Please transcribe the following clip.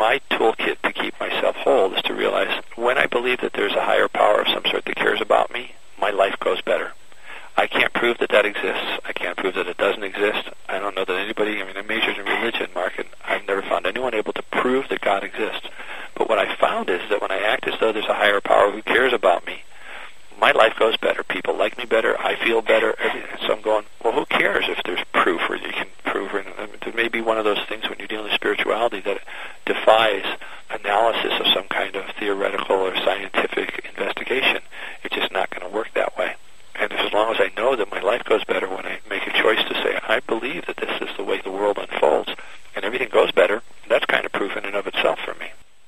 my toolkit to keep myself whole is to realize when I believe that there's a higher power of some sort that cares about me, my life goes better. I can't prove that that exists. I can't prove that it doesn't exist. I don't know that anybody, I majored in religion, Mark, and I've never found anyone able to prove that God exists. But what I found is that when I act as though there's a higher power who cares about me, my life goes better. People like me better. I feel better. So I'm going, well, who cares if there's proof or you can prove? There may be one of those things when you're dealing with spirituality that defies